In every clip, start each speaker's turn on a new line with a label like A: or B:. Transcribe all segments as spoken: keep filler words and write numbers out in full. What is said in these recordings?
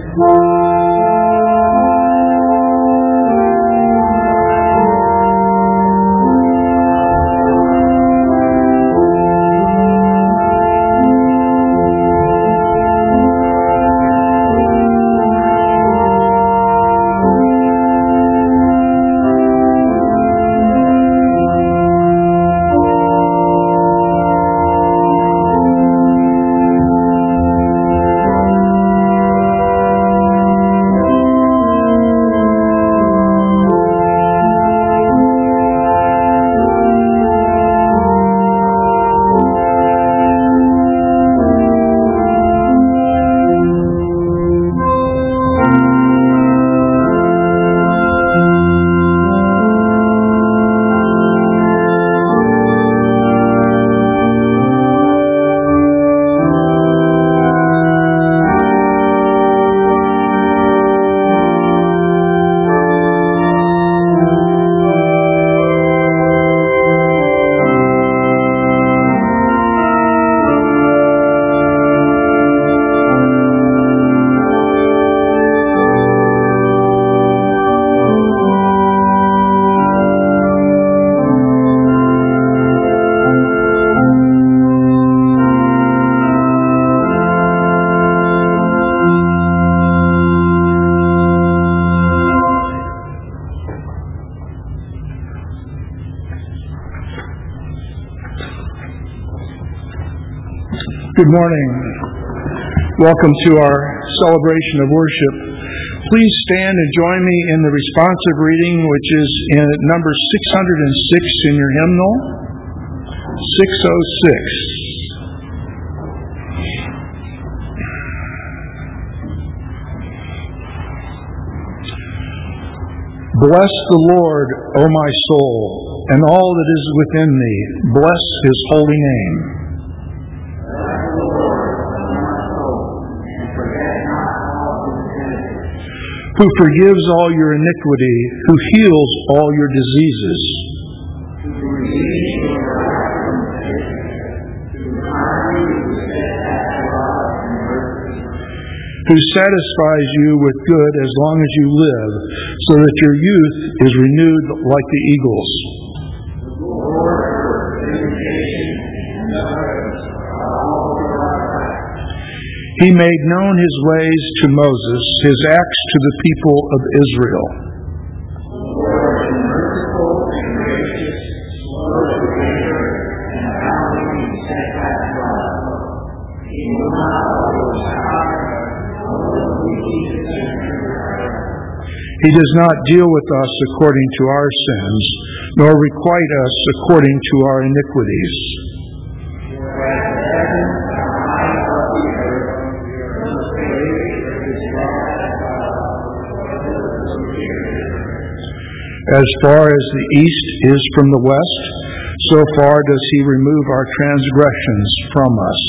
A: Good morning. Welcome to our celebration of worship. Please stand and join me in the responsive reading, which is in number six hundred six in your hymnal. six oh six. Bless the Lord, O my soul, and all that is within me. Bless His holy name. Who forgives all your iniquity, who heals all your diseases. Who satisfies you with good as long as you live, so that your youth is renewed like the eagles. He made known His ways to Moses, His acts to the people of Israel. He does not deal with us according to our sins, nor requite us according to our iniquities. As far as the east is from the west, so far does He remove our transgressions from us.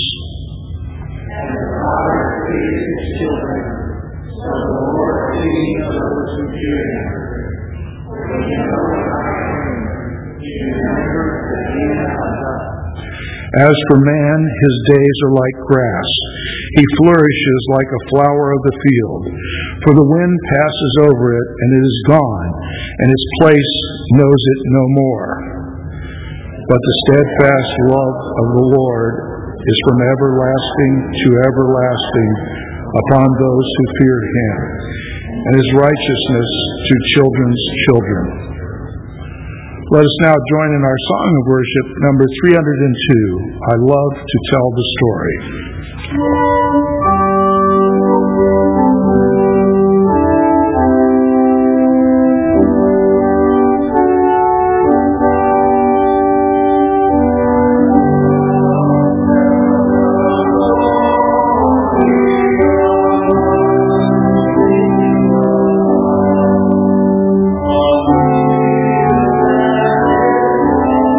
A: As for man, his days are like grass. He flourishes like a flower of the field. For the wind passes over it, and it is gone, and its place knows it no more. But the steadfast love of the Lord is from everlasting to everlasting upon those who fear Him, and His righteousness to children's children. Let us now join in our song of worship, number three hundred two, I Love to Tell the Story.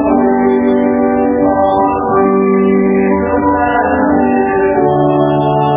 B: Oh,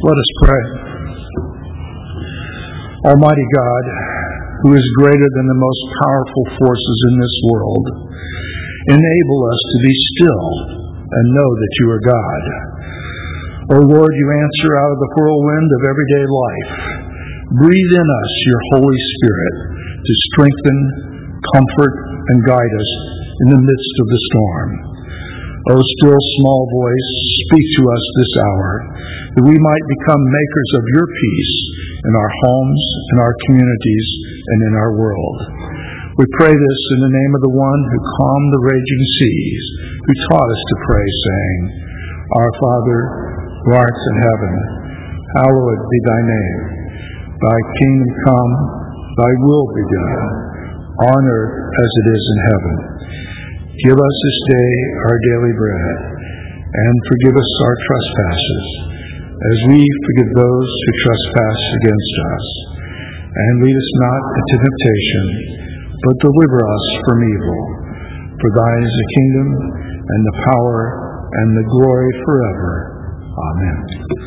A: Let us pray. Almighty God, who is greater than the most powerful forces in this world, enable us to be still and know that you are God. O Lord, you answer out of the whirlwind of everyday life. Breathe in us your Holy Spirit to strengthen, comfort, and guide us in the midst of the storm. O still small voice, speak to us this hour, that we might become makers of your peace in our homes, in our communities, and in our world. We pray this in the name of the one who calmed the raging seas, who taught us to pray, saying, Our Father, who art in heaven, hallowed be thy name. Thy kingdom come, thy will be done, on earth as it is in heaven. Give us this day our daily bread, and forgive us our trespasses, as we forgive those who trespass against us. And lead us not into temptation, but deliver us from evil. For thine is the kingdom, and the power, and the glory forever. Amen.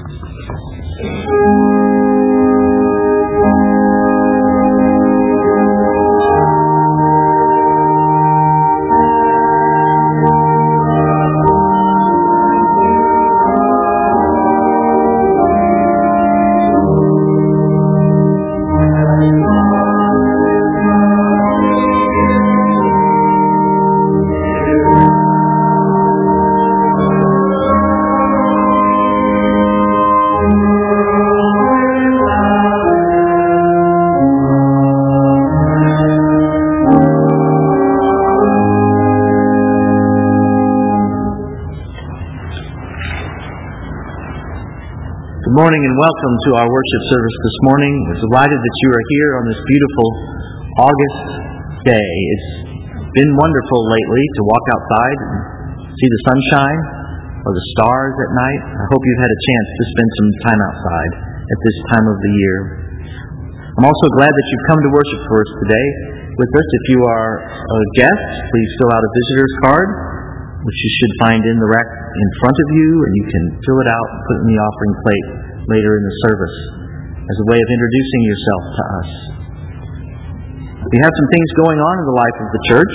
B: Good morning and welcome to our worship service this morning. We're delighted that you are here on this beautiful August day. It's been wonderful lately to walk outside and see the sunshine or the stars at night. I hope you've had a chance to spend some time outside at this time of the year. I'm also glad that you've come to worship for us today with us. If you are a guest, please fill out a visitor's card, which you should find in the rack in front of you, and you can fill it out and put it in the offering plate later in the service as a way of introducing yourself to us. We have some things going on in the life of the church.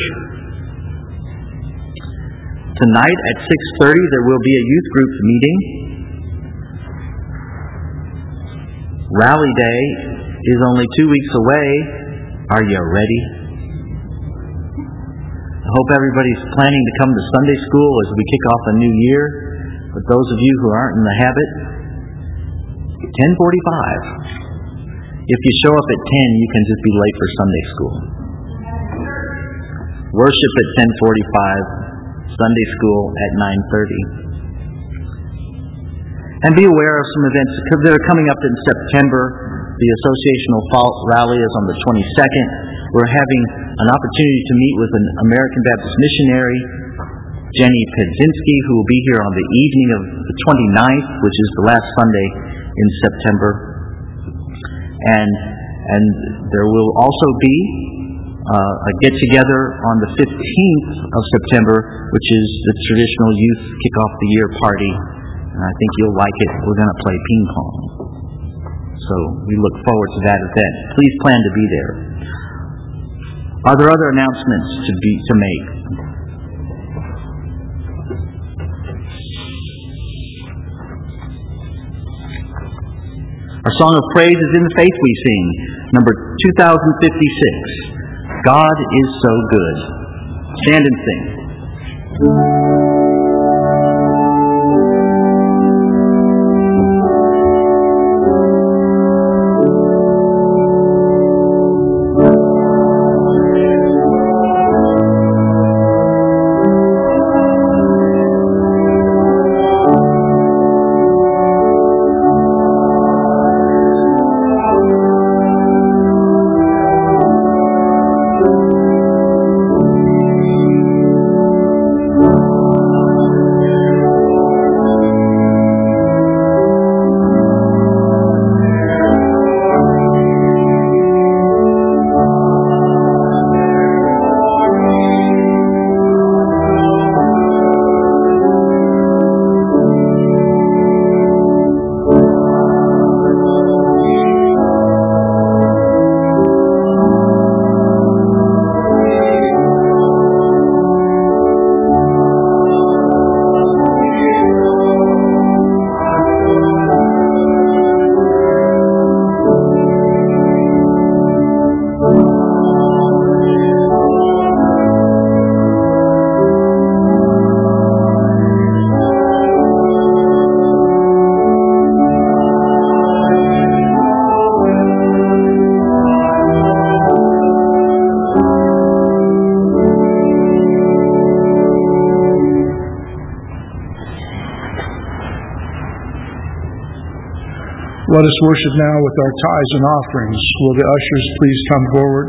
B: Tonight at six thirty there will be a youth group meeting. Rally Day is only two weeks away. Are you ready? I hope everybody's planning to come to Sunday school as we kick off a new year. But those of you who aren't in the habit, ten forty-five. If you show up at ten, you can just be late for Sunday school. Worship at ten forty-five, Sunday school at nine thirty. And be aware of some events that are coming up in September. The Associational Fall Rally is on the twenty-second. We're having an opportunity to meet with an American Baptist missionary, Jenny Pedzinski, who will be here on the evening of the twenty-ninth, which is the last Sunday in September. And and there will also be uh, a get-together on the fifteenth of September, which is the traditional youth kick-off-the-year party. And I think you'll like it. We're going to play ping pong. So we look forward to that event. Please plan to be there. Are there other announcements to be to make? Our song of praise is In the Faith We Sing, number two thousand fifty-six. God is so good. Stand and sing.
C: Oh
A: Let us worship now with our tithes and offerings. Will the ushers please come forward?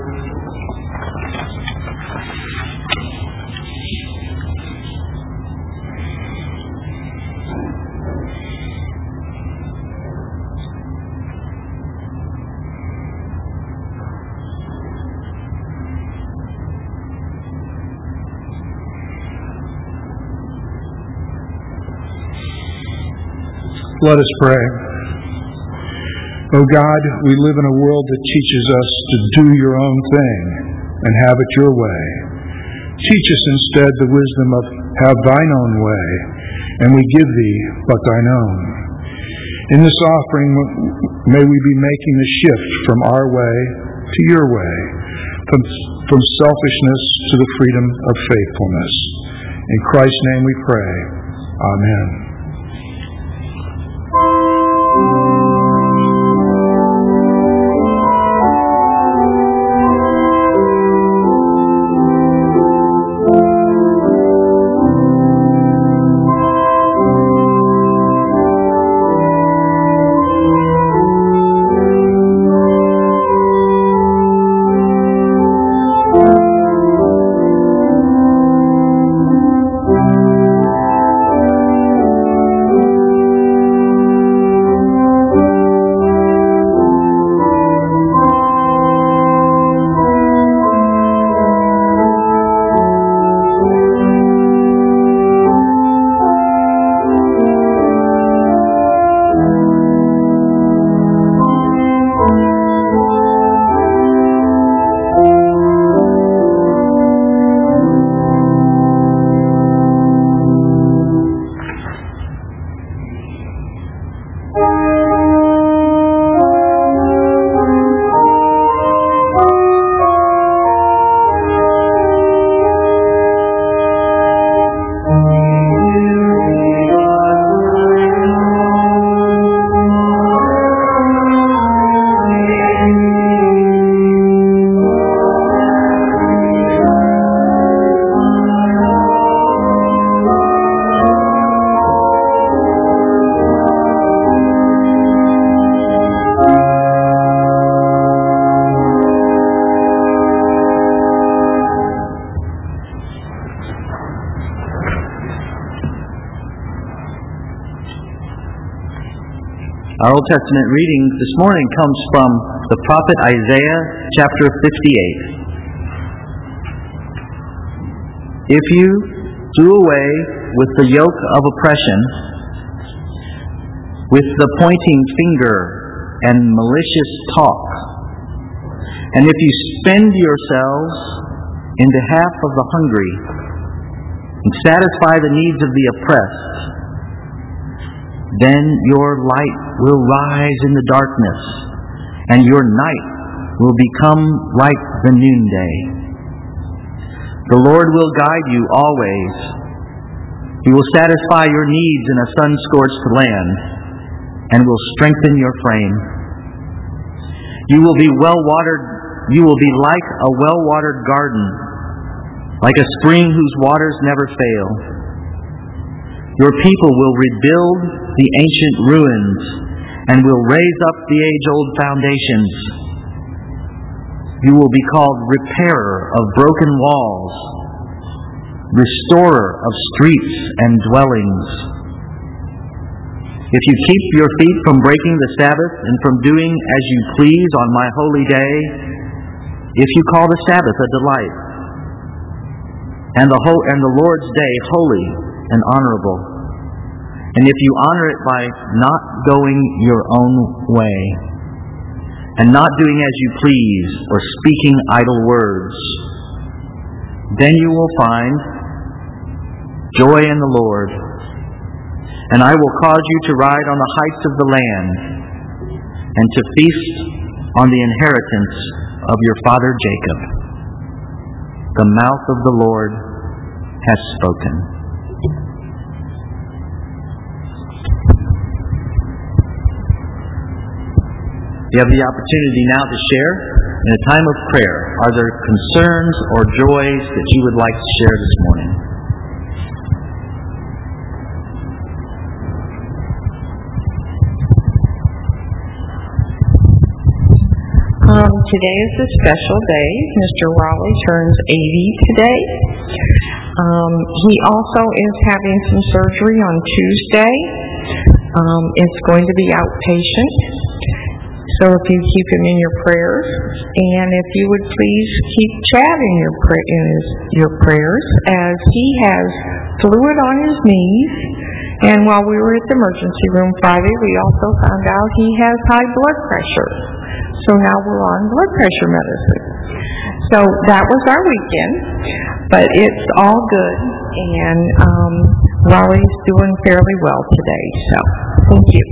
A: Let us pray. O God, we live in a world that teaches us to do your own thing and have it your way. Teach us instead the wisdom of have thine own way, and we give thee but thine own. In this offering, may we be making the shift from our way to your way, from, from selfishness to the freedom of faithfulness. In Christ's name we pray. Amen.
B: Our Old Testament reading this morning comes from the prophet Isaiah, chapter fifty-eight. If you do away with the yoke of oppression, with the pointing finger and malicious talk, and if you spend yourselves in behalf of the hungry and satisfy the needs of the oppressed, then your light will rise in the darkness, and your night will become like the noonday. The Lord will guide you always. He will satisfy your needs in a sun-scorched land, and will strengthen your frame. You will be well-watered. You will be like a well-watered garden, like a spring whose waters never fail. Your people will rebuild the ancient ruins and will raise up the age-old foundations. You will be called repairer of broken walls, restorer of streets and dwellings. If you keep your feet from breaking the Sabbath and from doing as you please on my holy day, if you call the Sabbath a delight, and the whole and the Lord's day holy and honorable, and if you honor it by not going your own way, and not doing as you please, or speaking idle words, then you will find joy in the Lord, and I will cause you to ride on the heights of the land, and to feast on the inheritance of your father Jacob. The mouth of the Lord has spoken. You have the opportunity now to share in a time of prayer. Are there concerns or joys that you would like to share this morning?
C: Um, today is a special day. Mister Raleigh turns eighty today. Um, he also is having some surgery on Tuesday. Um, it's going to be outpatient. So if you keep him in your prayers, and if you would please keep Chad in your, pra- in his, your prayers, as he has fluid on his knees. And while we were at the emergency room Friday, we also found out he has high blood pressure. So now we're on blood pressure medicine. So that was our weekend, but it's all good, and um, Raleigh's doing fairly well today. So thank you.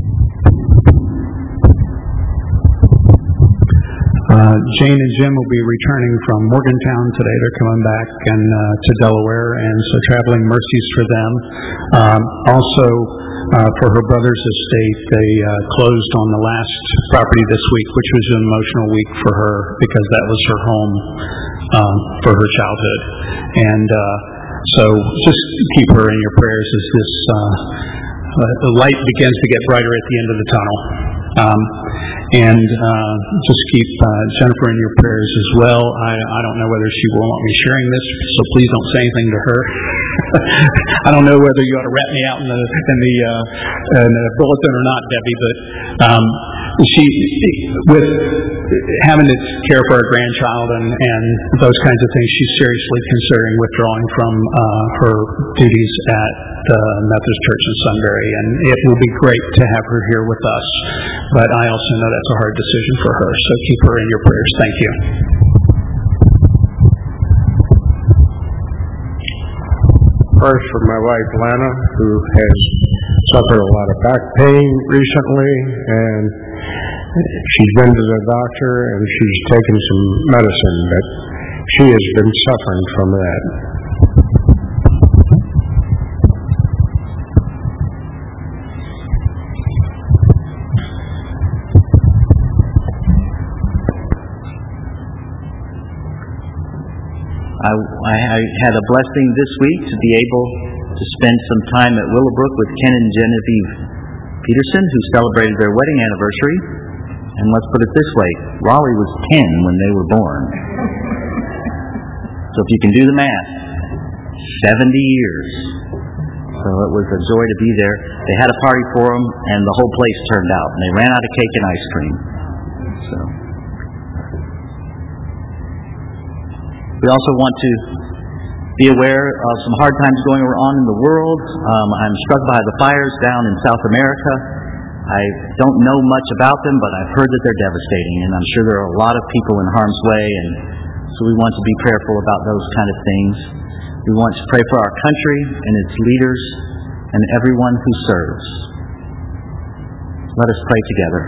A: Uh, Jane and Jim will be returning from Morgantown today. They're coming back and uh, to Delaware, and so traveling mercies for them. Um, also, uh, for her brother's estate, they uh, closed on the last property this week, which was an emotional week for her because that was her home um, for her childhood. And uh, so just keep her in your prayers as this uh, uh, the light begins to get brighter at the end of the tunnel. Um, and uh, just keep uh, Jennifer in your prayers as well. I, I don't know whether she will want me sharing this, so please don't say anything to her. I don't know whether you ought to rat me out in the in the, uh, in the bulletin or not, Debbie. But um, she, with having to care for a grandchild and, and those kinds of things, she's seriously considering withdrawing from uh, her duties at the Methodist Church in Sunbury, and it will be great to have her here with us. But I also know that's a hard decision for her, so keep her in your prayers. Thank you.
D: First, for my wife Lana, who has suffered a lot of back pain recently, and she's been to the doctor and she's taken some medicine, but she has been suffering from that.
B: I, I, I had a blessing this week to be able to spend some time at Willowbrook with Ken and Genevieve Peterson, who celebrated their wedding anniversary. And let's put it this way, Raleigh was ten when they were born. So if you can do the math, seventy years. So it was a joy to be there. They had a party for them, and the whole place turned out. And they ran out of cake and ice cream. So we also want to be aware of some hard times going on in the world. Um, I'm struck by the fires down in South America. I don't know much about them, but I've heard that they're devastating, and I'm sure there are a lot of people in harm's way, and so we want to be prayerful about those kind of things. We want to pray for our country and its leaders and everyone who serves. Let us pray together.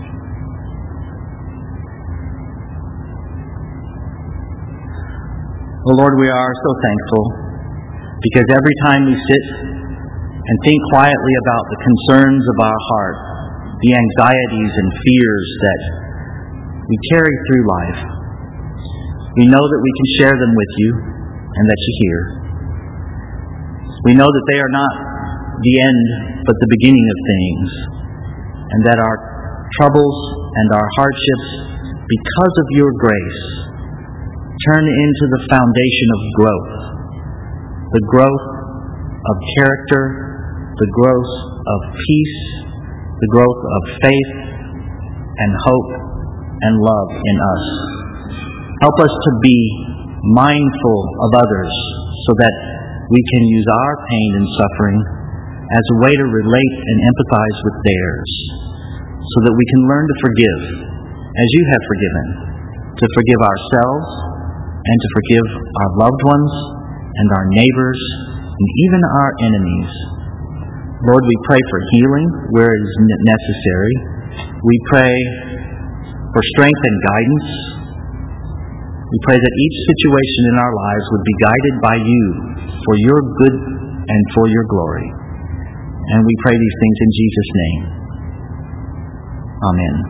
B: Oh Lord, we are so thankful because every time we sit and think quietly about the concerns of our heart, the anxieties and fears that we carry through life, we know that we can share them with you and that you hear. We know that they are not the end but the beginning of things, and that our troubles and our hardships, because of your grace, turn into the foundation of growth, the growth of character, the growth of peace, the growth of faith and hope and love in us. Help us to be mindful of others so that we can use our pain and suffering as a way to relate and empathize with theirs, so that we can learn to forgive as you have forgiven, to forgive ourselves and to forgive our loved ones and our neighbors and even our enemies. Lord, we pray for healing where it is necessary. We pray for strength and guidance. We pray that each situation in our lives would be guided by you for your good and for your glory. And we pray these things in Jesus' name. Amen.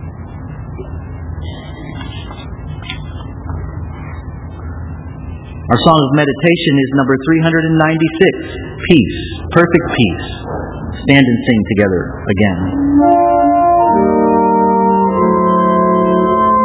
B: Our song of meditation is number three ninety-six, Peace, Perfect Peace. Stand and sing together again.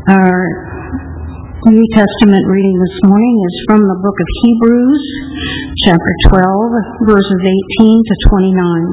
E: Our New Testament reading this morning is from the book of Hebrews, chapter twelve, verses eighteen to twenty-nine.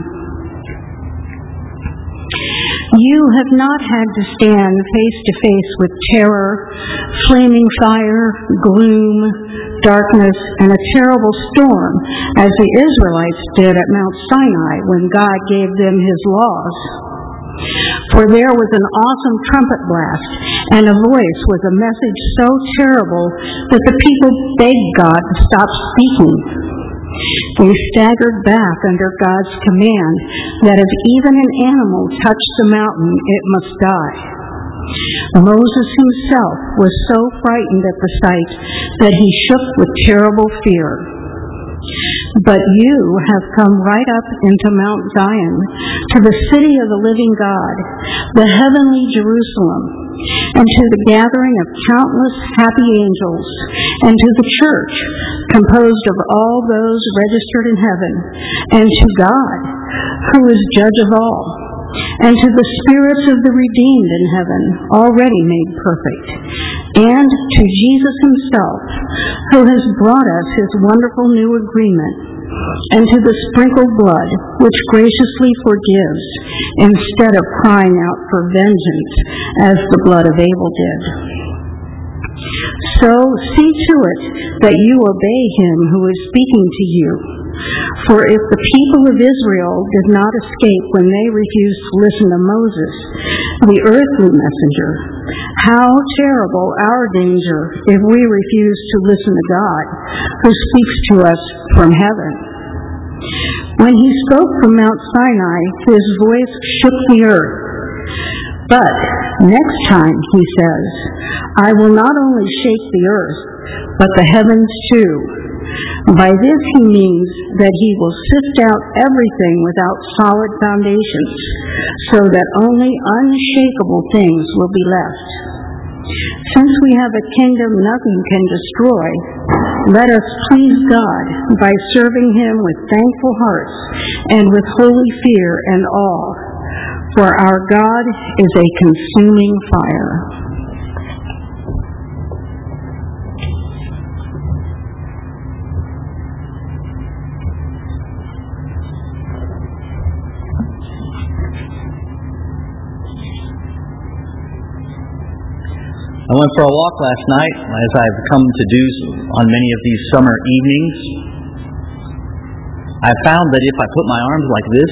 E: You have not had to stand face to face with terror, flaming fire, gloom, darkness, and a terrible storm as the Israelites did at Mount Sinai when God gave them His laws. For there was an awesome trumpet blast, and a voice with a message so terrible that the people begged God to stop speaking. They staggered back under God's command that if even an animal touched the mountain, it must die. Moses himself was so frightened at the sight that he shook with terrible fear. But you have come right up into Mount Zion, to the city of the living God, the heavenly Jerusalem, and to the gathering of countless happy angels, and to the church, composed of all those registered in heaven, and to God, who is judge of all, and to the spirits of the redeemed in heaven, already made perfect, and to Jesus himself, who has brought us his wonderful new agreement, and to the sprinkled blood, which graciously forgives, instead of crying out for vengeance, as the blood of Abel did. So see to it that you obey him who is speaking to you. For if the people of Israel did not escape when they refused to listen to Moses, the earthly messenger, how terrible our danger if we refuse to listen to God, who speaks to us from heaven. When he spoke from Mount Sinai, his voice shook the earth. But next time, he says, I will not only shake the earth, but the heavens too. By this he means that he will sift out everything without solid foundations, so that only unshakable things will be left. Since we have a kingdom nothing can destroy, let us please God by serving him with thankful hearts and with holy fear and awe, for our God is a consuming fire.
B: I went for a walk last night, as I've come to do on many of these summer evenings. I found that if I put my arms like this,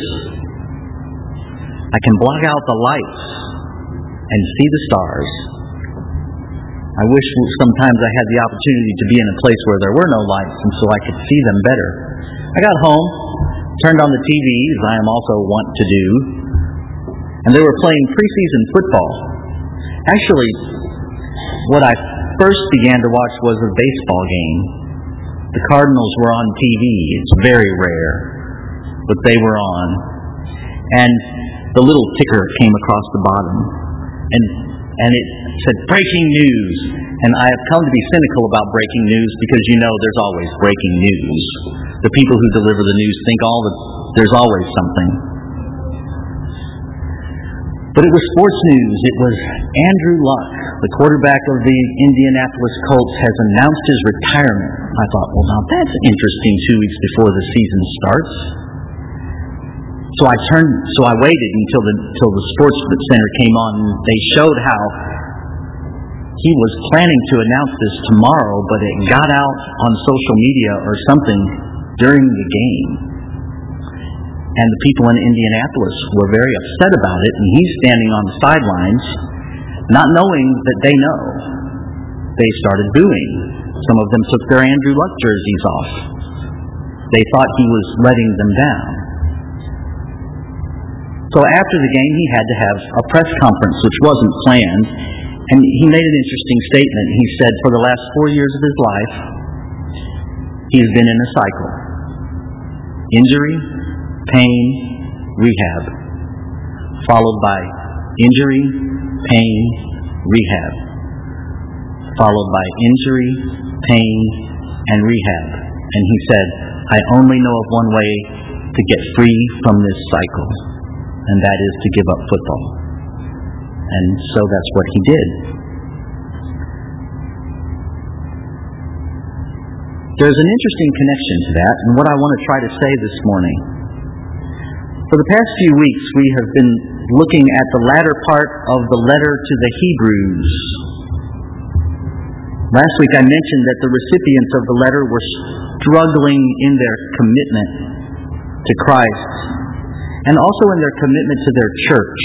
B: I can block out the lights and see the stars. I wish sometimes I had the opportunity to be in a place where there were no lights, and so I could see them better. I got home, turned on the T V, as I am also wont to do, and they were playing preseason football. Actually, what I first began to watch was a baseball game. The Cardinals were on T V. It's very rare, but they were on. And the little ticker came across the bottom, and and it said breaking news. And I have come to be cynical about breaking news because, you know, there's always breaking news. The people who deliver the news think all the there's always something. But it was sports news. It was Andrew Luck, the quarterback of the Indianapolis Colts, has announced his retirement. I thought, well, now that's interesting two weeks before the season starts. So I turned, so I waited until the until the Sports Center came on. They showed how he was planning to announce this tomorrow, but it got out on social media or something during the game. And the people in Indianapolis were very upset about it, and he's standing on the sidelines, not knowing that they know. They started booing. Some of them took their Andrew Luck jerseys off. They thought he was letting them down. So after the game, he had to have a press conference, which wasn't planned, and he made an interesting statement. He said for the last four years of his life, he has been in a cycle. Injury, pain, rehab, followed by injury, pain, rehab, followed by injury, pain, and rehab. And he said, I only know of one way to get free from this cycle, and that is to give up football. And so that's what he did. There's an interesting connection to that, and what I want to try to say this morning. For the past few weeks, we have been looking at the latter part of the letter to the Hebrews. Last week I mentioned that the recipients of the letter were struggling in their commitment to Christ, and also in their commitment to their church.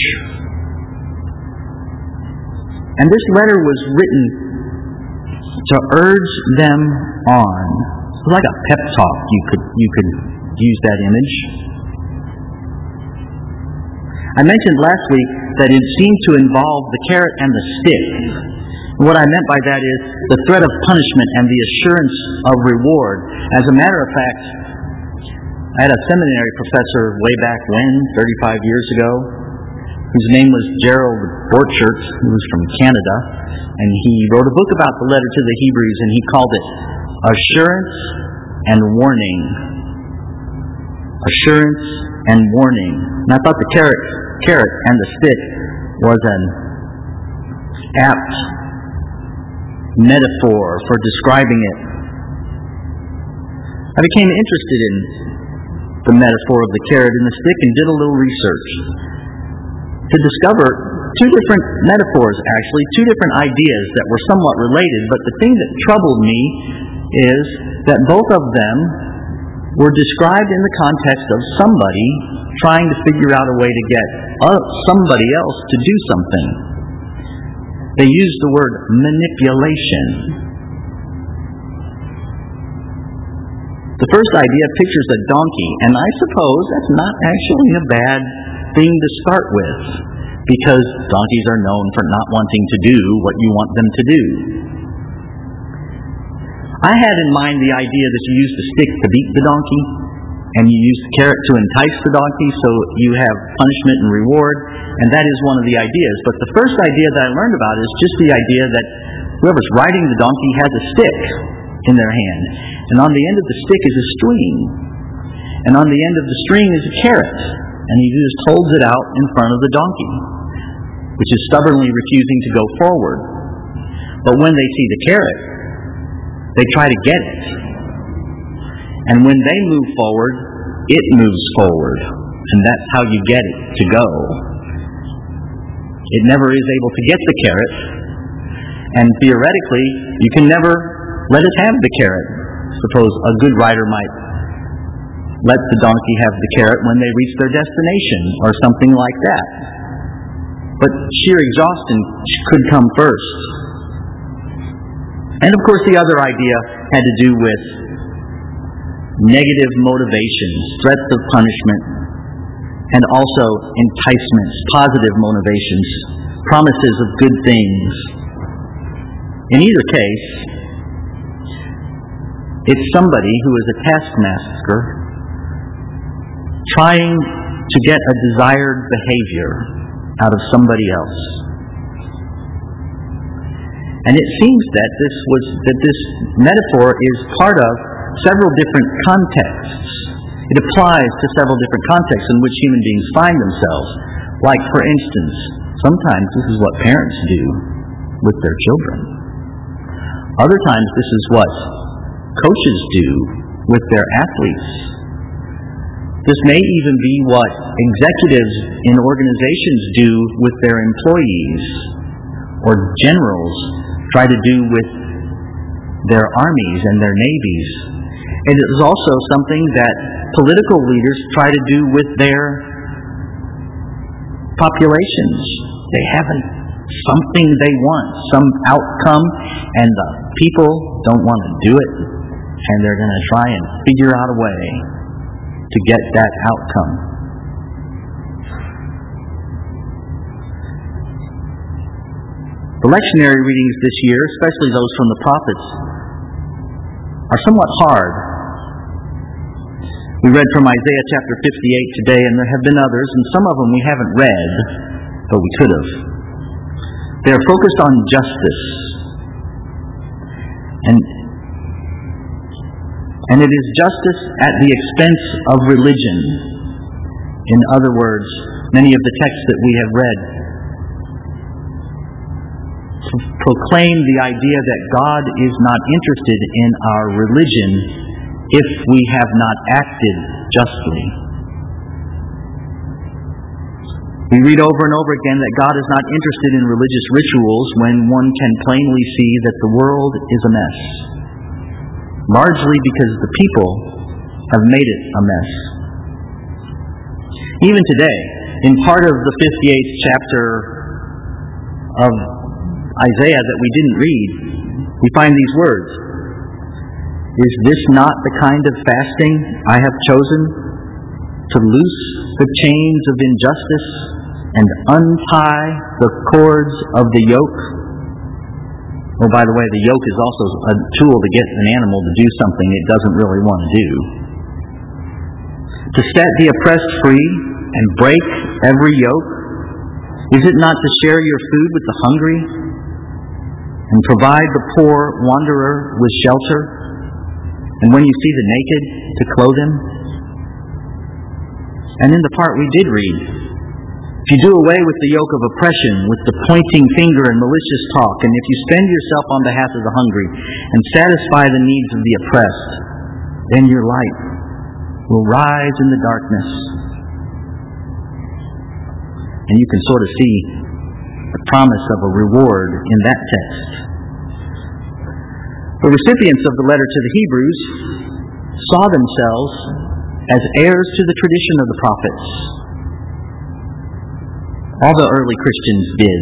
B: And this letter was written to urge them on. It was like a pep talk, you could you could use that image. I mentioned last week that it seemed to involve the carrot and the stick. And what I meant by that is the threat of punishment and the assurance of reward. As a matter of fact, I had a seminary professor way back when, thirty-five years ago, whose name was Gerald Borchert, who was from Canada, and he wrote a book about the letter to the Hebrews, and he called it Assurance and Warning. Assurance and Warning. And I thought the carrot, carrot and the stick was an apt metaphor for describing it. I became interested in the metaphor of the carrot and the stick and did a little research to discover two different metaphors, actually, two different ideas that were somewhat related, but the thing that troubled me is that both of them were described in the context of somebody trying to figure out a way to get somebody else to do something. They used the word manipulation. The first idea pictures a donkey, and I suppose that's not actually a bad thing to start with, because donkeys are known for not wanting to do what you want them to do. I had in mind the idea that you use the stick to beat the donkey, and you use the carrot to entice the donkey, so you have punishment and reward, and that is one of the ideas. But the first idea that I learned about is just the idea that whoever's riding the donkey has a stick in their hand, and on the end of the stick is a string, and on the end of the string is a carrot, and he just holds it out in front of the donkey, which is stubbornly refusing to go forward. But when they see the carrot, they try to get it. And when they move forward, it moves forward. And that's how you get it to go. It never is able to get the carrot. And theoretically, you can never let it have the carrot. Suppose a good rider might let the donkey have the carrot when they reach their destination, or something like that. But sheer exhaustion could come first. And of course the other idea had to do with negative motivations, threats of punishment, and also enticements, positive motivations, promises of good things. In either case, it's somebody who is a taskmaster trying to get a desired behavior out of somebody else. And it seems that this was that this metaphor is part of several different contexts. It applies to several different contexts in which human beings find themselves. Like, for instance, sometimes this is what parents do with their children. Other times this is what coaches do with their athletes. This may even be what executives in organizations do with their employees, or generals try to do with their armies and their navies. It is also something that political leaders try to do with their populations. They have something they want, some outcome, and the people don't want to do it, and they're going to try and figure out a way to get that outcome. The lectionary readings this year, especially those from the prophets, are somewhat hard. We read from Isaiah chapter fifty-eight today, and there have been others, and some of them we haven't read, but we could have. They are focused on justice. And, and it is justice at the expense of religion. In other words, many of the texts that we have read proclaim the idea that God is not interested in our religion if we have not acted justly. We read over and over again that God is not interested in religious rituals when one can plainly see that the world is a mess, largely because the people have made it a mess. Even today, in part of the fifty-eighth chapter of Isaiah that we didn't read, we find these words: "Is this not the kind of fasting I have chosen, to loose the chains of injustice and untie the cords of the yoke?" Oh, by the way, the yoke is also a tool to get an animal to do something it doesn't really want to do. To set the oppressed free and break every yoke? Is it not to share your food with the hungry and provide the poor wanderer with shelter? And when you see the naked, to clothe him? And in the part we did read, if you do away with the yoke of oppression, with the pointing finger and malicious talk, and if you spend yourself on behalf of the hungry and satisfy the needs of the oppressed, then your light will rise in the darkness. And you can sort of see the promise of a reward in that text. The recipients of the letter to the Hebrews saw themselves as heirs to the tradition of the prophets. All the early Christians did.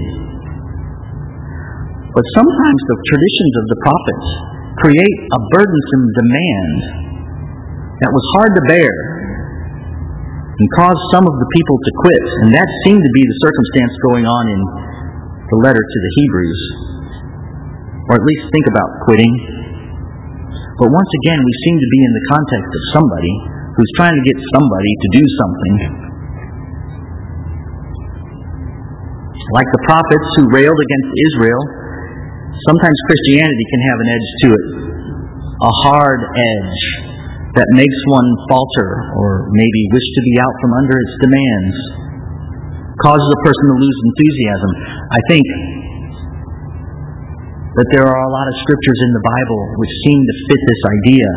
B: But sometimes the traditions of the prophets create a burdensome demand that was hard to bear and caused some of the people to quit. And that seemed to be the circumstance going on in the letter to the Hebrews. Or at least think about quitting. But once again, we seem to be in the context of somebody who's trying to get somebody to do something. Like the prophets who railed against Israel, sometimes Christianity can have an edge to it. A hard edge that makes one falter or maybe wish to be out from under its demands. Causes a person to lose enthusiasm. I think that there are a lot of scriptures in the Bible which seem to fit this idea.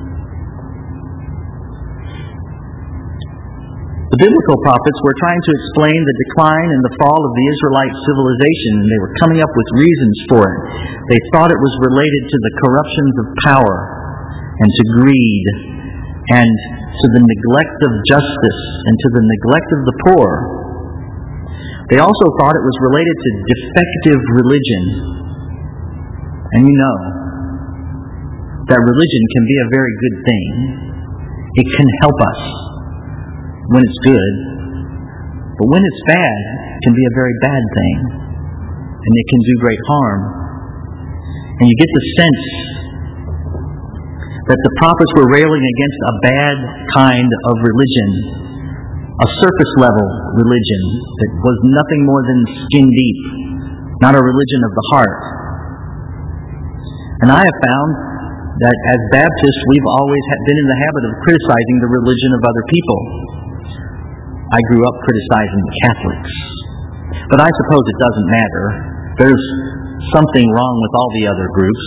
B: The biblical prophets were trying to explain the decline and the fall of the Israelite civilization, and they were coming up with reasons for it. They thought it was related to the corruptions of power and to greed and to the neglect of justice and to the neglect of the poor. They also thought it was related to defective religion. And you know that religion can be a very good thing. It can help us when it's good, but when it's bad, it can be a very bad thing, and it can do great harm. And you get the sense that the prophets were railing against a bad kind of religion, a surface-level religion that was nothing more than skin deep, not a religion of the heart. And I have found that as Baptists, we've always been in the habit of criticizing the religion of other people. I grew up criticizing the Catholics. But I suppose it doesn't matter. There's something wrong with all the other groups.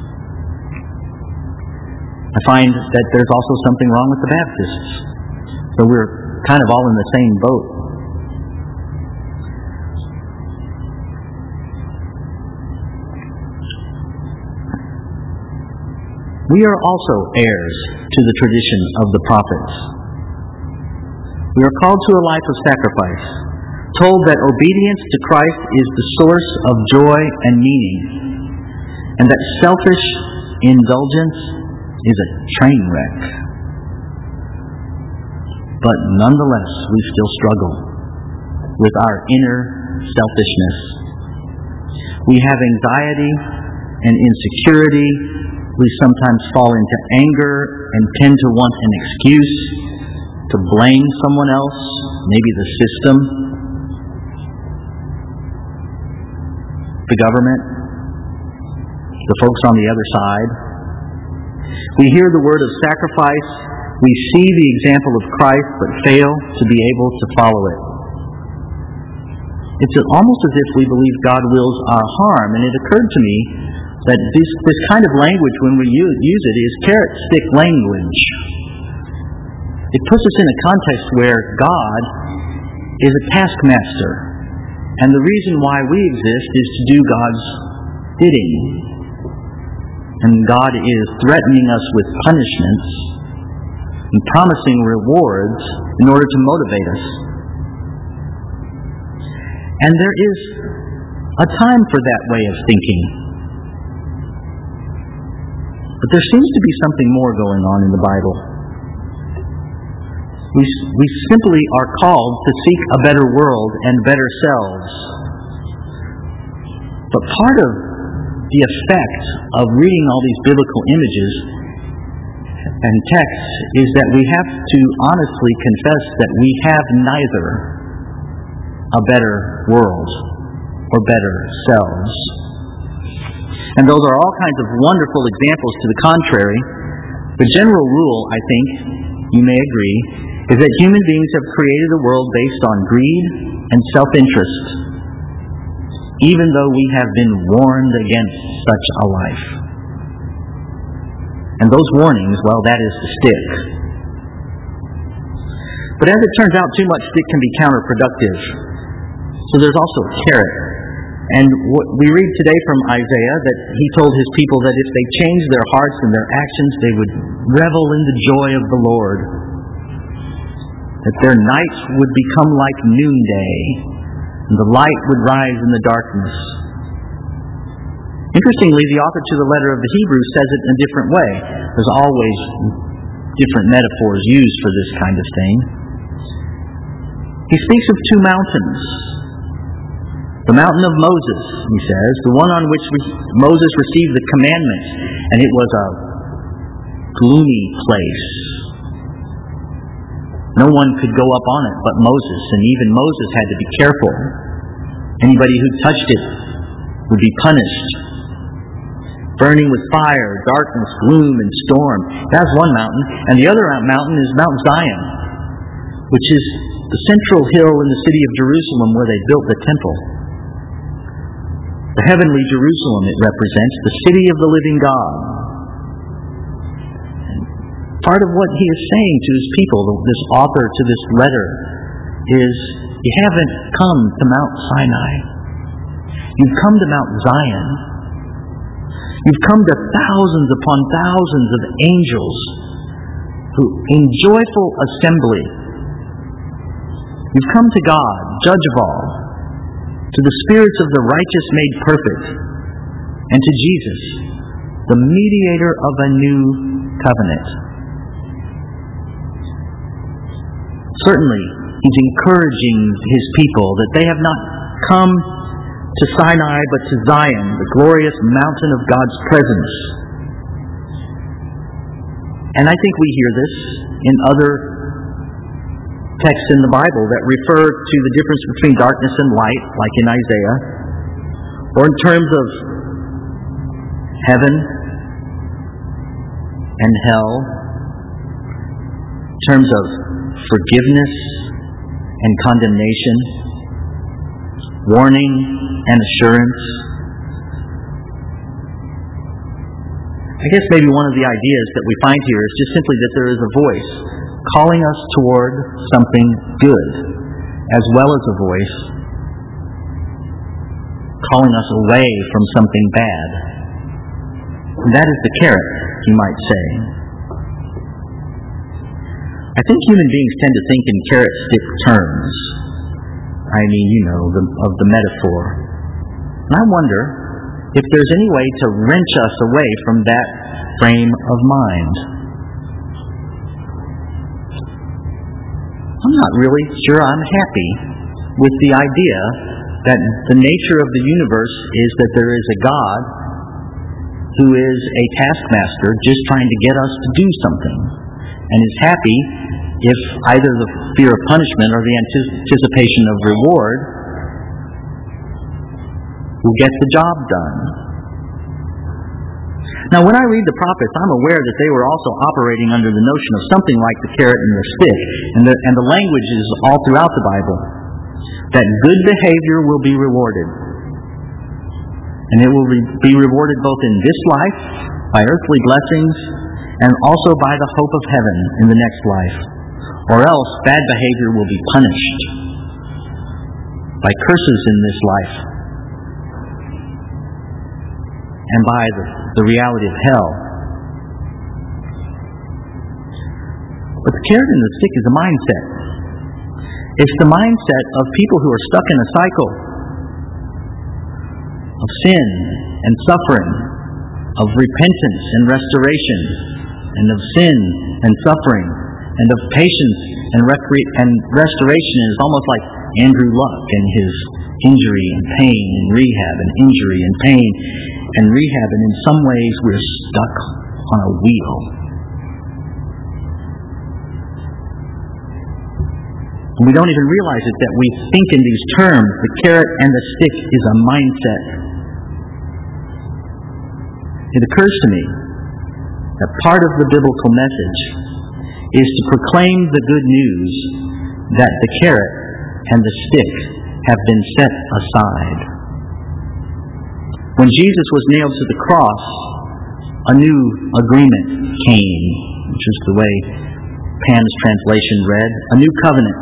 B: I find that there's also something wrong with the Baptists. So we're kind of all in the same boat. We are also heirs to the tradition of the prophets. We are called to a life of sacrifice, told that obedience to Christ is the source of joy and meaning, and that selfish indulgence is a train wreck. But nonetheless, we still struggle with our inner selfishness. We have anxiety and insecurity. We sometimes fall into anger and tend to want an excuse to blame someone else, maybe the system, the government, the folks on the other side. We hear the word of sacrifice. We see the example of Christ, but fail to be able to follow it. It's almost as if we believe God wills our harm, and it occurred to me that this, this kind of language, when we use, use it, is carrot stick language. It puts us in a context where God is a taskmaster, and the reason why we exist is to do God's bidding. And God is threatening us with punishments and promising rewards in order to motivate us. And there is a time for that way of thinking. But there seems to be something more going on in the Bible. We, we simply are called to seek a better world and better selves. But part of the effect of reading all these biblical images and texts is that we have to honestly confess that we have neither a better world or better selves. And though there are all kinds of wonderful examples to the contrary, the general rule, I think, you may agree, is that human beings have created a world based on greed and self-interest, even though we have been warned against such a life. And those warnings, well, that is the stick. But as it turns out, too much stick can be counterproductive. So there's also a carrot. And what we read today from Isaiah that he told his people that if they changed their hearts and their actions, they would revel in the joy of the Lord. That their nights would become like noonday, and the light would rise in the darkness. Interestingly, the author to the letter of the Hebrews says it in a different way. There's always different metaphors used for this kind of thing. He speaks of two mountains. The mountain of Moses, he says, the one on which Moses received the commandments, and it was a gloomy place. No one could go up on it but Moses, and even Moses had to be careful. Anybody who touched it would be punished. Burning with fire, darkness, gloom, and storm. That's one mountain. And the other mountain is Mount Zion, which is the central hill in the city of Jerusalem where they built the temple. The heavenly Jerusalem it represents, the city of the living God. And part of what he is saying to his people, this author to this letter, is you haven't come to Mount Sinai. You've come to Mount Zion. You've come to thousands upon thousands of angels who, in joyful assembly, you've come to God, judge of all, to the spirits of the righteous made perfect, and to Jesus, the mediator of a new covenant. Certainly, he's encouraging his people that they have not come to Sinai but to Zion, the glorious mountain of God's presence. And I think we hear this in other texts in the Bible that refer to the difference between darkness and light, like in Isaiah, or in terms of heaven and hell, in terms of forgiveness and condemnation, warning and assurance. I guess maybe one of the ideas that we find here is just simply that there is a voice calling us toward something good, as well as a voice calling us away from something bad. And that is the carrot, you might say. I think human beings tend to think in carrot stick terms. I mean, you know, the, of the metaphor. And I wonder if there's any way to wrench us away from that frame of mind. I'm not really sure I'm happy with the idea that the nature of the universe is that there is a God who is a taskmaster just trying to get us to do something, and is happy if either the fear of punishment or the anticipation of reward will get the job done. Now, when I read the prophets, I'm aware that they were also operating under the notion of something like the carrot and the stick, and the, and the language is all throughout the Bible. that good behavior will be rewarded. And it will re- be rewarded both in this life, by earthly blessings, and also by the hope of heaven in the next life. Or else bad behavior will be punished by curses in this life and by the, the reality of hell. But the carrot and the stick is a mindset. It's the mindset of people who are stuck in a cycle of sin and suffering, of repentance and restoration, and of sin and suffering, and of patience and, recre- and restoration. It's almost like Andrew Luck and his injury and pain and rehab and injury and pain and rehab. And in some ways we're stuck on a wheel. And we don't even realize it that we think in these terms. The carrot and the stick is a mindset. It occurs to me that part of the biblical message is to proclaim the good news that the carrot and the stick have been set aside. When Jesus was nailed to the cross, a new agreement came, which is the way Pam's translation read, a new covenant.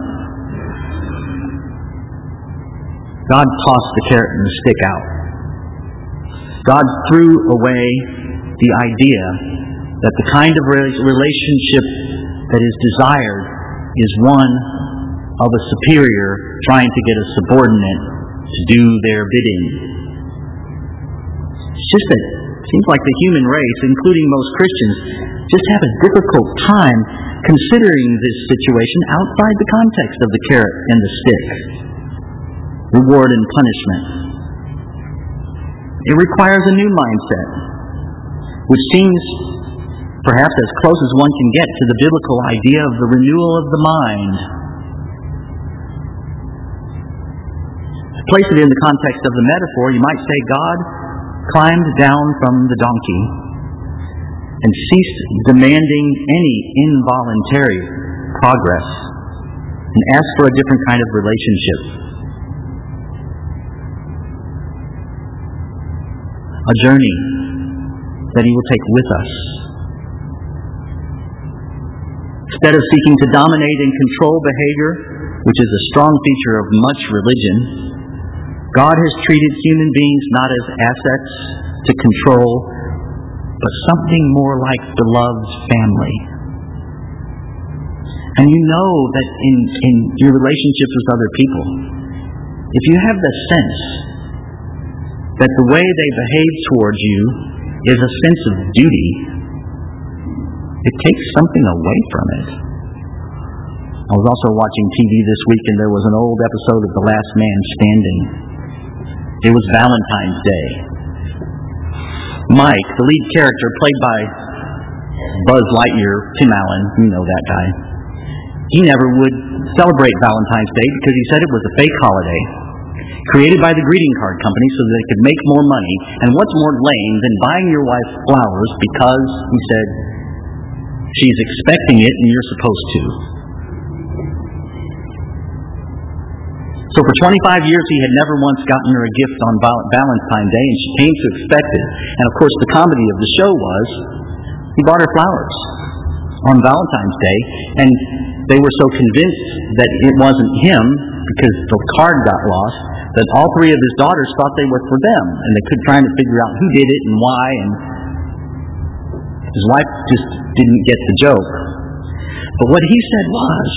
B: God tossed the carrot and the stick out. God threw away the idea that the kind of relationship that is desired is one of a superior trying to get a subordinate to do their bidding. It's just that it seems like the human race, including most Christians, just have a difficult time considering this situation outside the context of the carrot and the stick, reward and punishment. It requires a new mindset, which seems perhaps as close as one can get to the biblical idea of the renewal of the mind. To place it in the context of the metaphor, you might say God climbed down from the donkey and ceased demanding any involuntary progress and asked for a different kind of relationship. A journey that He will take with us. Instead of seeking to dominate and control behavior, which is a strong feature of much religion, God has treated human beings not as assets to control, but something more like beloved family. And you know that in, in your relationships with other people, if you have the sense that the way they behave towards you is a sense of duty, it takes something away from it. I was also watching T V this week, and there was an old episode of The Last Man Standing. It was Valentine's Day. Mike, the lead character, played by Buzz Lightyear, Tim Allen, you know that guy, he never would celebrate Valentine's Day because he said it was a fake holiday created by the greeting card company so that they could make more money. And what's more lame than buying your wife flowers because, he said, she's expecting it and you're supposed to. So for twenty-five years he had never once gotten her a gift on Valentine's Day, and she came to expect it. And of course the comedy of the show was he bought her flowers on Valentine's Day, and they were so convinced that it wasn't him because the card got lost that all three of his daughters thought they were for them, and they could try to figure out who did it and why, and his wife just didn't get the joke. But what he said was,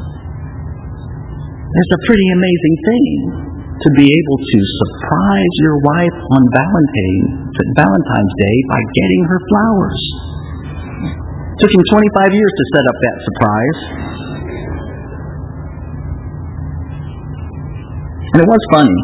B: it's a pretty amazing thing to be able to surprise your wife on Valentine, Valentine's Day by getting her flowers. It took him twenty-five years to set up that surprise. And it was funny.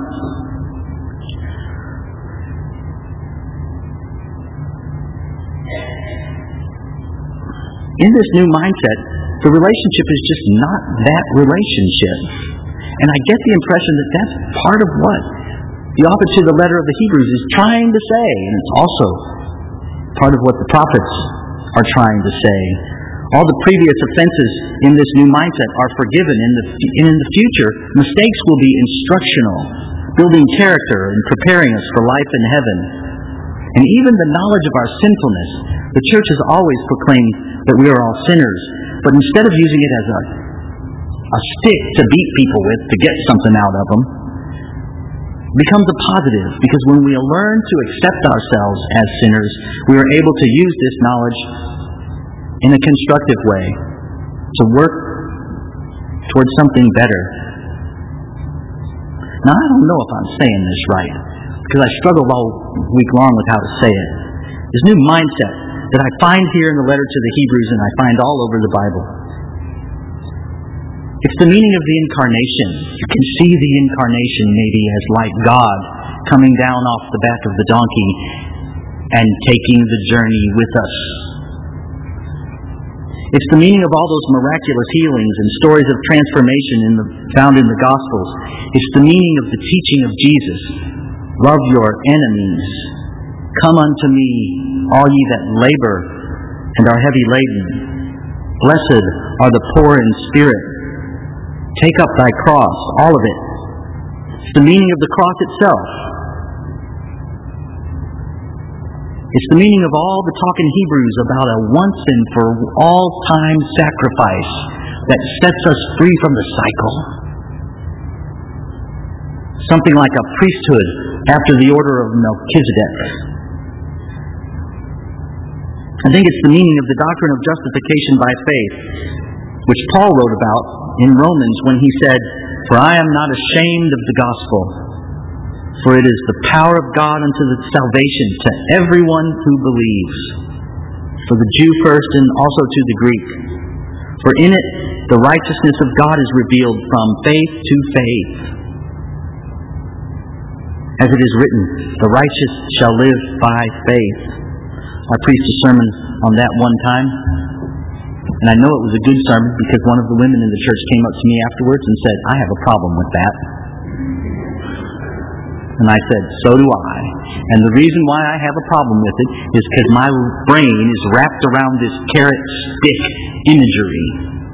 B: In this new mindset, the relationship is just not that relationship. And I get the impression that that's part of what the author to the letter of the Hebrews is trying to say. And it's also part of what the prophets are trying to say. All the previous offenses in this new mindset are forgiven. In the, and in the future, mistakes will be instructional, building character and preparing us for life in heaven. And even the knowledge of our sinfulness, the church has always proclaimed that we are all sinners, but instead of using it as a, a stick to beat people with to get something out of them, becomes a positive, because when we learn to accept ourselves as sinners, we are able to use this knowledge in a constructive way to work towards something better. Now, I don't know if I'm saying this right, because I struggled all week long with how to say it. This new mindset that I find here in the letter to the Hebrews and I find all over the Bible. It's the meaning of the incarnation. You can see the incarnation maybe as like God coming down off the back of the donkey and taking the journey with us. It's the meaning of all those miraculous healings and stories of transformation in the, found in the Gospels. It's the meaning of the teaching of Jesus. Love your enemies. Come unto me, all ye that labor and are heavy laden. Blessed are the poor in spirit. Take up thy cross, all of it. It's the meaning of the cross itself. It's the meaning of all the talk in Hebrews about a once and for all time sacrifice that sets us free from the cycle. Something like a priesthood after the order of Melchizedek. I think it's the meaning of the doctrine of justification by faith, which Paul wrote about in Romans when he said, "For I am not ashamed of the gospel, for it is the power of God unto the salvation to everyone who believes, for the Jew first and also to the Greek. For in it the righteousness of God is revealed from faith to faith. As it is written, the righteous shall live by faith." I preached a sermon on that one time, and I know it was a good sermon because one of the women in the church came up to me afterwards and said, "I have a problem with that." And I said, "So do I. And the reason why I have a problem with it is because my brain is wrapped around this carrot stick imagery."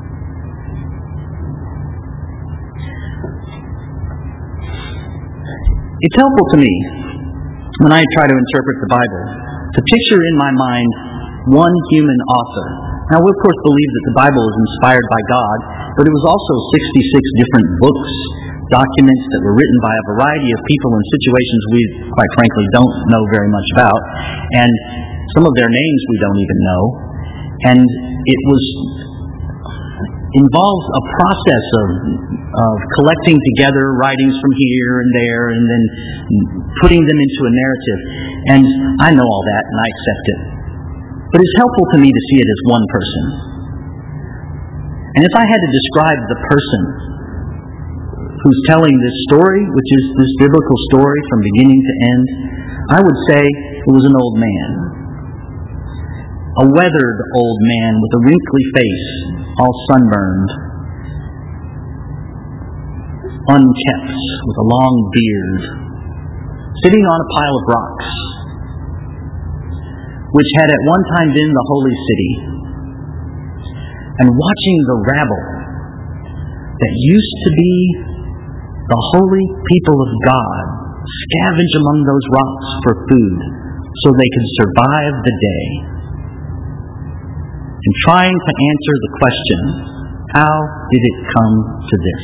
B: It's helpful to me when I try to interpret the Bible to picture in my mind one human author. Now, we of course believe that the Bible is inspired by God, but it was also sixty-six different books, documents that were written by a variety of people in situations we, quite frankly, don't know very much about, and some of their names we don't even know. And it was involves a process of of collecting together writings from here and there and then putting them into a narrative. And I know all that and I accept it. But it's helpful to me to see it as one person. And if I had to describe the person who's telling this story, which is this biblical story from beginning to end, I would say it was an old man. A weathered old man with a wrinkly face, all sunburned, unkempt, with a long beard, sitting on a pile of rocks, which had at one time been the holy city, and watching the rabble that used to be the holy people of God scavenge among those rocks for food so they could survive the day, and trying to answer the question, how did it come to this?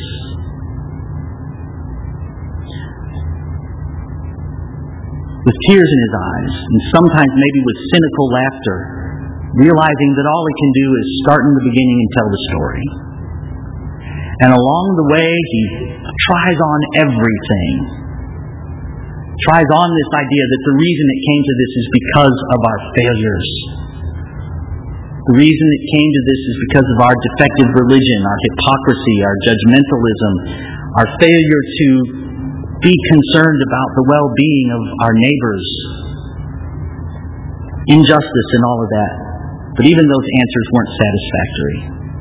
B: With tears in his eyes, and sometimes maybe with cynical laughter, realizing that all he can do is start in the beginning and tell the story. And along the way, he tries on everything. Tries on this idea that the reason it came to this is because of our failures. The reason it came to this is because of our defective religion, our hypocrisy, our judgmentalism, our failure to be concerned about the well-being of our neighbors, injustice and all of that. But even those answers weren't satisfactory.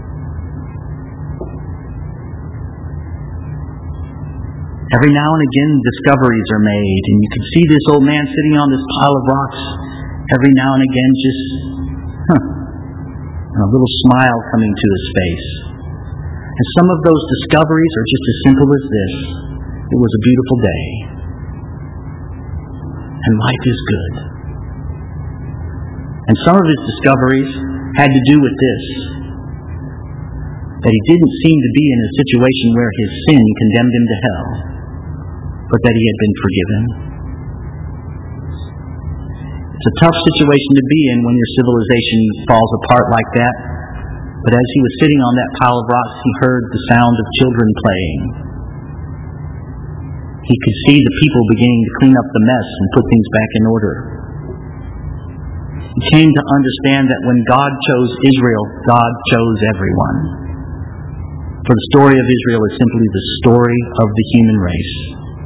B: Every now and again discoveries are made, and you can see this old man sitting on this pile of rocks every now and again just, huh, and a little smile coming to his face. And some of those discoveries are just as simple as this. It was a beautiful day. And life is good. And some of his discoveries had to do with this. That he didn't seem to be in a situation where his sin condemned him to hell, but that he had been forgiven. It's a tough situation to be in when your civilization falls apart like that. But as he was sitting on that pile of rocks, he heard the sound of children playing. He could see the people beginning to clean up the mess and put things back in order. He came to understand that when God chose Israel, God chose everyone. For the story of Israel is simply the story of the human race.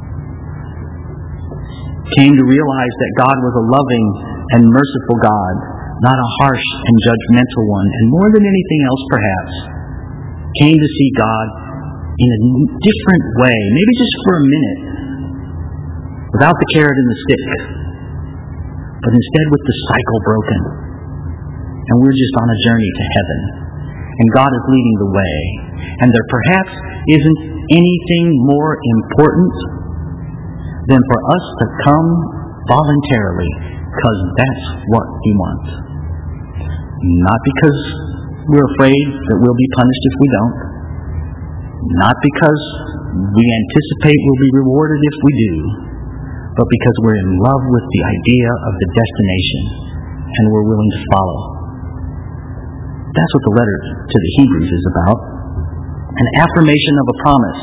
B: He came to realize that God was a loving and merciful God, not a harsh and judgmental one, and more than anything else perhaps, came to see God in a different way, maybe just for a minute, without the carrot and the stick, but instead with the cycle broken. And we're just on a journey to heaven, and God is leading the way, and there perhaps isn't anything more important than for us to come voluntarily, because that's what He wants. Not because we're afraid that we'll be punished if we don't. Not because we anticipate we'll be rewarded if we do. But because we're in love with the idea of the destination and we're willing to follow. That's what the letter to the Hebrews is about. An affirmation of a promise.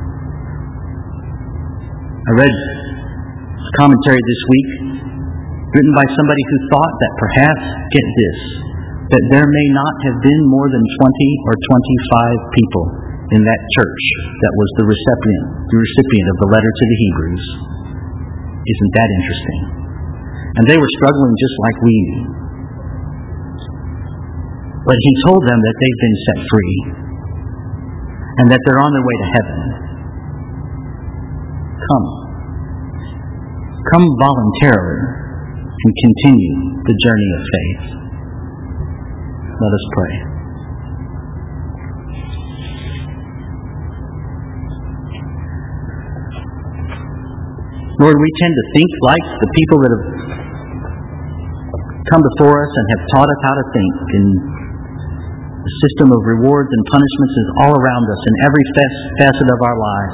B: I read a commentary this week written by somebody who thought that perhaps, get this, that there may not have been more than twenty or twenty-five people in that church that was the recipient, the recipient of the letter to the Hebrews. Isn't that interesting? And they were struggling just like we. But he told them that they've been set free and that they're on their way to heaven. Come. Come voluntarily and continue the journey of faith. Let us pray. Lord, we tend to think like the people that have come before us and have taught us how to think. And the system of rewards and punishments is all around us in every facet of our lives.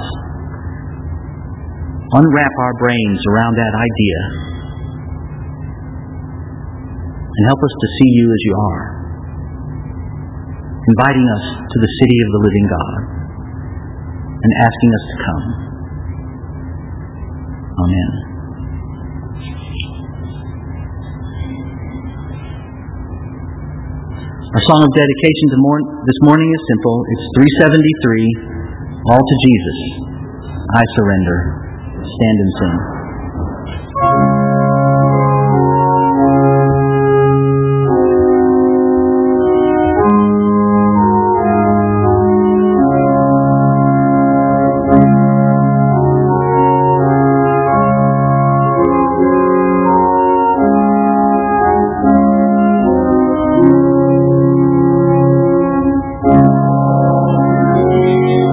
B: Unwrap our brains around that idea and help us to see you as you are, inviting us to the city of the living God and asking us to come. Amen. Our song of dedication to mor- this morning is simple. It's three seventy-three, All to Jesus, I Surrender. Stand and sing.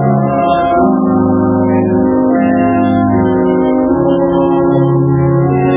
F: Thank you.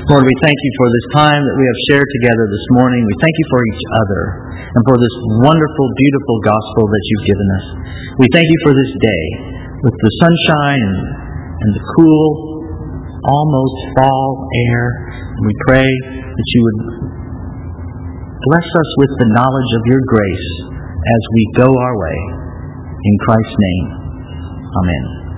B: Lord, we thank you for this time that we have shared together this morning. We thank you for each other and for this wonderful, beautiful gospel that you've given us. We thank you for this day with the sunshine and, and the cool, almost fall air. And we pray that you would bless us with the knowledge of your grace as we go our way. In Christ's name, amen.